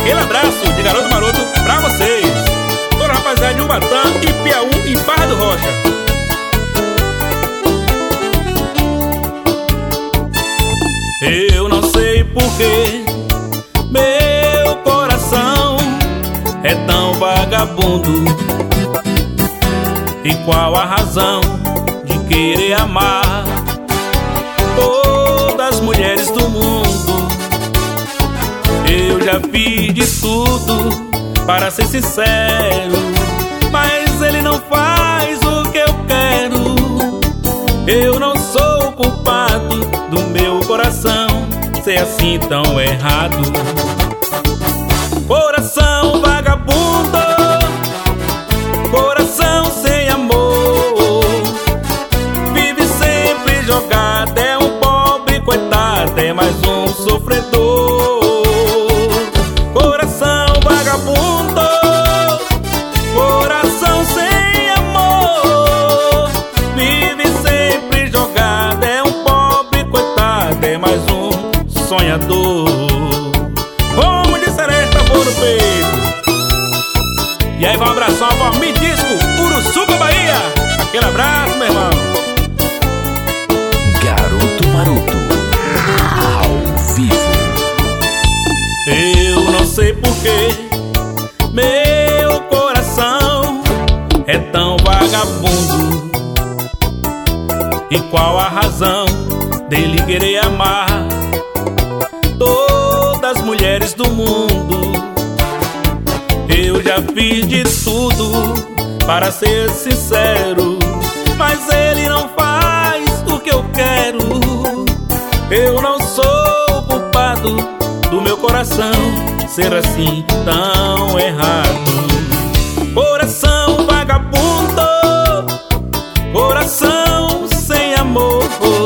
Aquele abraço de Garoto Maroto pra vocês, toda a rapaziada de Ubatã e Piauí e Barra do Rocha. Eu não sei porquê meu coração é tão vagabundo, e qual a razão de querer amar todas as mulheres do mundo. Eu já fiz de tudo para ser sincero, mas ele não faz o que eu quero. Eu não sou culpado do meu coração ser assim tão errado. Coração vagabundo, coração sem amor, vive sempre jogado, é um pobre coitado, é mais um sofredor. Coração vagabundo, coração sem amor, vive sempre jogado, é um pobre coitado, é mais um sonhador. Como de seresta, vou no peito. E aí vai um abração a Me Disco, Uruçuca, Bahia. Aquele abraço, meu irmão. Garoto Maroto, ao vivo. Eu não sei porquê meu coração é tão vagabundo, e qual a razão dele querer amar todas as mulheres do mundo. Eu já fiz de tudo para ser sincero, mas ele não faz o que eu quero. Eu não sou culpado do meu coração ser assim tão errado. Coração vagabundo, coração sem amor,